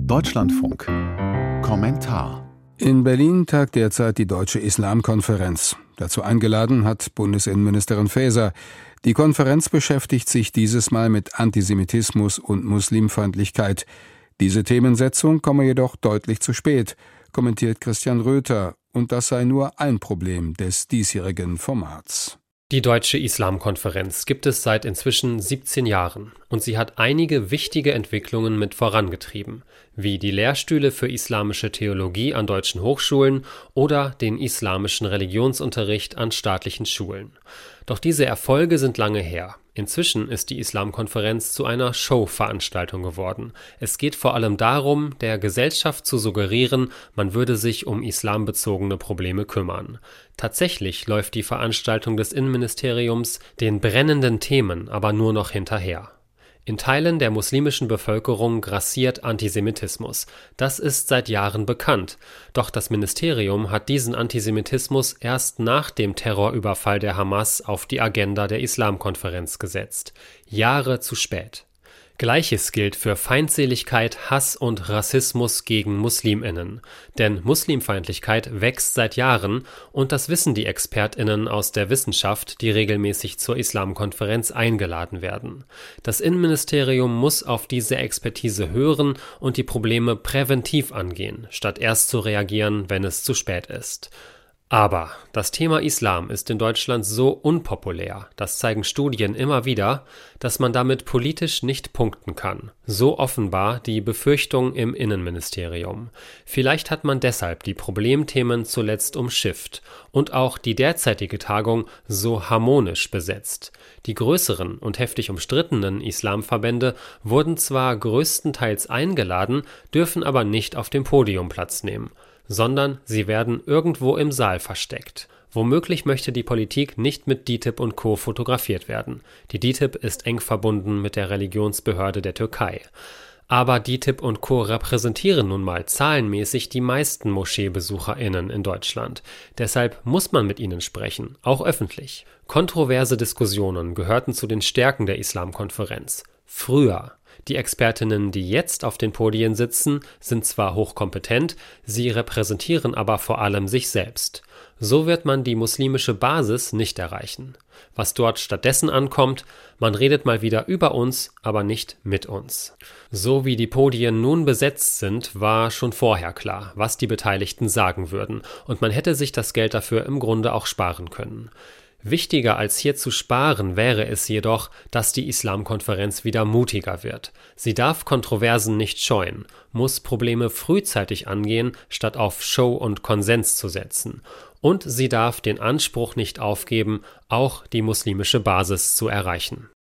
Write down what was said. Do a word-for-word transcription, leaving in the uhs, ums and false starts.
Deutschlandfunk. Kommentar. In Berlin tagt derzeit die Deutsche Islamkonferenz. Dazu eingeladen hat Bundesinnenministerin Faeser. Die Konferenz beschäftigt sich dieses Mal mit Antisemitismus und Muslimfeindlichkeit. Diese Themensetzung komme jedoch deutlich zu spät, kommentiert Christian Röther, und das sei nur ein Problem des diesjährigen Formats. Die Deutsche Islamkonferenz gibt es seit inzwischen siebzehn Jahren und sie hat einige wichtige Entwicklungen mit vorangetrieben, wie die Lehrstühle für islamische Theologie an deutschen Hochschulen oder den islamischen Religionsunterricht an staatlichen Schulen. Doch diese Erfolge sind lange her. Inzwischen ist die Islamkonferenz zu einer Showveranstaltung geworden. Es geht vor allem darum, der Gesellschaft zu suggerieren, man würde sich um islambezogene Probleme kümmern. Tatsächlich läuft die Veranstaltung des Innenministeriums den brennenden Themen aber nur noch hinterher. In Teilen der muslimischen Bevölkerung grassiert Antisemitismus. Das ist seit Jahren bekannt. Doch das Ministerium hat diesen Antisemitismus erst nach dem Terrorüberfall der Hamas auf die Agenda der Islamkonferenz gesetzt. Jahre zu spät. Gleiches gilt für Feindseligkeit, Hass und Rassismus gegen MuslimInnen. Denn Muslimfeindlichkeit wächst seit Jahren und das wissen die ExpertInnen aus der Wissenschaft, die regelmäßig zur Islamkonferenz eingeladen werden. Das Innenministerium muss auf diese Expertise hören und die Probleme präventiv angehen, statt erst zu reagieren, wenn es zu spät ist. Aber das Thema Islam ist in Deutschland so unpopulär, das zeigen Studien immer wieder, dass man damit politisch nicht punkten kann. So offenbar die Befürchtung im Innenministerium. Vielleicht hat man deshalb die Problemthemen zuletzt umschifft und auch die derzeitige Tagung so harmonisch besetzt. Die größeren und heftig umstrittenen Islamverbände wurden zwar größtenteils eingeladen, dürfen aber nicht auf dem Podium Platz nehmen, sondern sie werden irgendwo im Saal versteckt. Womöglich möchte die Politik nicht mit D I T I B und Co. fotografiert werden. Die D I T I B ist eng verbunden mit der Religionsbehörde der Türkei. Aber D I T I B und Co. repräsentieren nun mal zahlenmäßig die meisten MoscheebesucherInnen in Deutschland. Deshalb muss man mit ihnen sprechen, auch öffentlich. Kontroverse Diskussionen gehörten zu den Stärken der Islamkonferenz. Früher. Die Expertinnen, die jetzt auf den Podien sitzen, sind zwar hochkompetent, sie repräsentieren aber vor allem sich selbst. So wird man die muslimische Basis nicht erreichen. Was dort stattdessen ankommt, man redet mal wieder über uns, aber nicht mit uns. So wie die Podien nun besetzt sind, war schon vorher klar, was die Beteiligten sagen würden, und man hätte sich das Geld dafür im Grunde auch sparen können. Wichtiger als hier zu sparen wäre es jedoch, dass die Islamkonferenz wieder mutiger wird. Sie darf Kontroversen nicht scheuen, muss Probleme frühzeitig angehen, statt auf Show und Konsens zu setzen. Und sie darf den Anspruch nicht aufgeben, auch die muslimische Basis zu erreichen.